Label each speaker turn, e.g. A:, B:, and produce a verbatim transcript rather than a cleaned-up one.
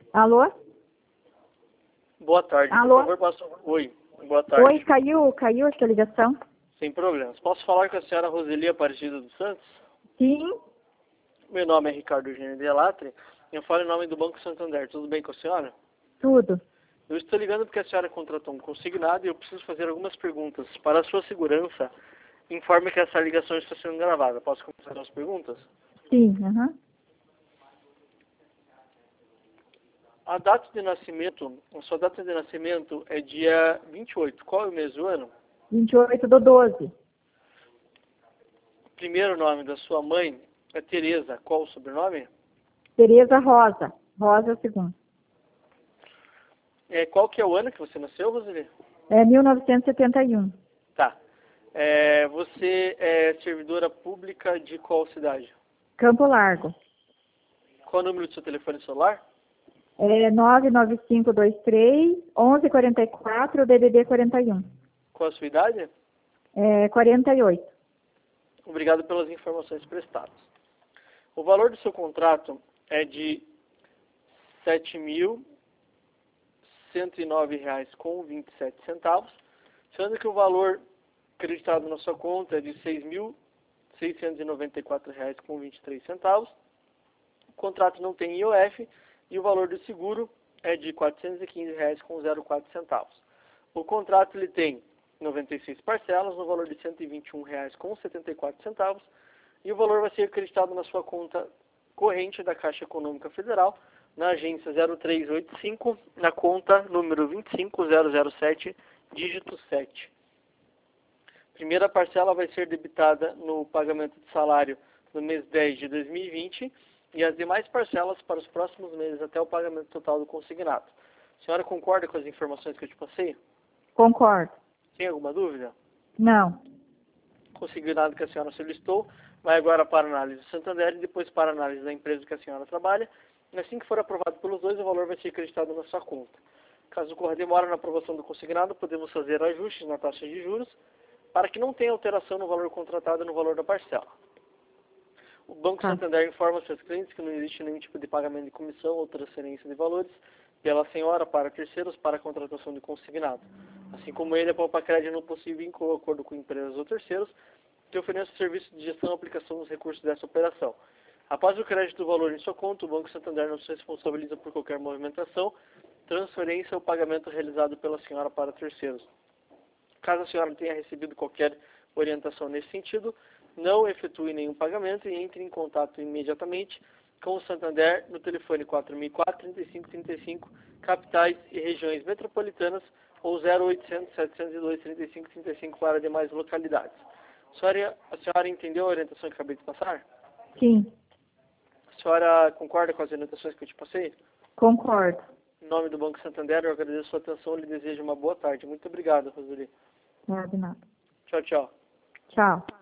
A: Alô?
B: Boa tarde.
A: Alô?
B: Por favor, posso... Oi, boa tarde.
A: Oi, caiu, caiu essa ligação?
B: Sem problemas. Posso falar com a senhora Roseli Aparecida dos Santos?
A: Sim,
B: Meu nome é Ricardo Eugênio de Latre. Eu falo em nome do Banco Santander. Tudo bem com a senhora?
A: tudo.
B: Eu estou ligando porque a senhora contratou um consignado e eu preciso fazer algumas perguntas. Para a sua segurança, informe que essa ligação está sendo gravada. Posso começar as perguntas?
A: Sim, aham.
B: A data de nascimento, a sua data de nascimento é dia vinte e oito. Qual é o mês do ano?
A: vinte e oito do doze.
B: O primeiro nome da sua mãe é Tereza. Qual o sobrenome?
A: Tereza Rosa. Rosa segundo.
B: É, qual que é o ano que você nasceu, Roseli?
A: É mil novecentos e setenta e um.
B: Tá. É, você é servidora pública de qual cidade?
A: Campo Largo.
B: Qual é o número do seu telefone celular?
A: É nove nove cinco dois três, onze quarenta e quatro, D D D quarenta e um.
B: Qual a sua idade?
A: É quarenta e oito.
B: Obrigado pelas informações prestadas. O valor do seu contrato é de sete mil cento e nove reais com vinte e sete centavos, sendo que o valor acreditado na sua conta é de seis mil seiscentos e noventa e quatro reais com vinte e três centavos. O contrato não tem I O F e o valor do seguro é de quatrocentos e quinze reais com zero quatro centavos. O contrato ele tem noventa e seis parcelas no valor de cento e vinte e um reais com setenta e quatro centavos e o valor vai ser acreditado na sua conta corrente da Caixa Econômica Federal, na agência zero três oito cinco, na conta número vinte e cinco zero zero sete, dígito sete. Primeira parcela vai ser debitada no pagamento de salário no mês dez de dois mil e vinte e as demais parcelas para os próximos meses até o pagamento total do consignado. A senhora concorda com as informações que eu te passei?
A: Concordo.
B: Tem alguma dúvida?
A: Não.
B: O consignado que a senhora solicitou vai agora para a análise do Santander e depois para a análise da empresa que a senhora trabalha. Assim que for aprovado pelos dois, o valor vai ser acreditado na sua conta. Caso ocorra demora na aprovação do consignado, podemos fazer ajustes na taxa de juros para que não tenha alteração no valor contratado e no valor da parcela. O Banco
A: Tá.
B: Santander informa seus clientes que não existe nenhum tipo de pagamento de comissão ou transferência de valores pela senhora para terceiros para a contratação de consignado. Assim como ele, a Palpacred não possui vínculo ou acordo com empresas ou terceiros que ofereçam serviço de gestão e aplicação dos recursos dessa operação. Após o crédito do valor em sua conta, o Banco Santander não se responsabiliza por qualquer movimentação, transferência ou pagamento realizado pela senhora para terceiros. Caso a senhora tenha recebido qualquer orientação nesse sentido, não efetue nenhum pagamento e entre em contato imediatamente com o Santander no telefone quatro mil e quatro, trinta e cinco trinta e cinco, capitais e regiões metropolitanas ou zero oitocentos, setecentos e dois, trinta e cinco trinta e cinco para demais localidades. A senhora, a senhora entendeu a orientação que acabei de passar?
A: Sim,
B: A senhora concorda com as orientações que eu te passei?
A: concordo.
B: Em nome do Banco Santander, eu agradeço a sua atenção e lhe desejo uma boa tarde. Muito obrigado, Roseli.
A: Nada, nada.
B: Tchau, tchau.
A: Tchau.